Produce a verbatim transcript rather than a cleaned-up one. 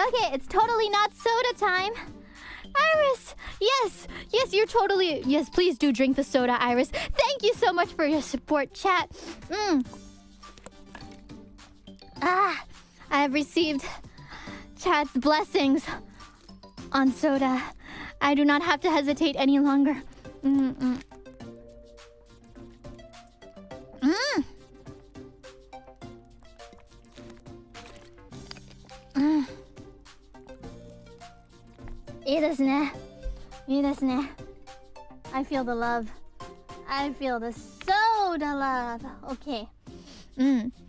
Okay, it's totally not soda time. Iris! Yes! Yes, you're totally... Yes, please do drink the soda, Iris. Thank you so much for your support, chat. Mm. Ah, I have received chat's blessings on soda. I do not have to hesitate any longer. Mm -mm. Mm. Mm. いいですね。いいですね。I feel the love. I feel the soda love. Okay. Mm.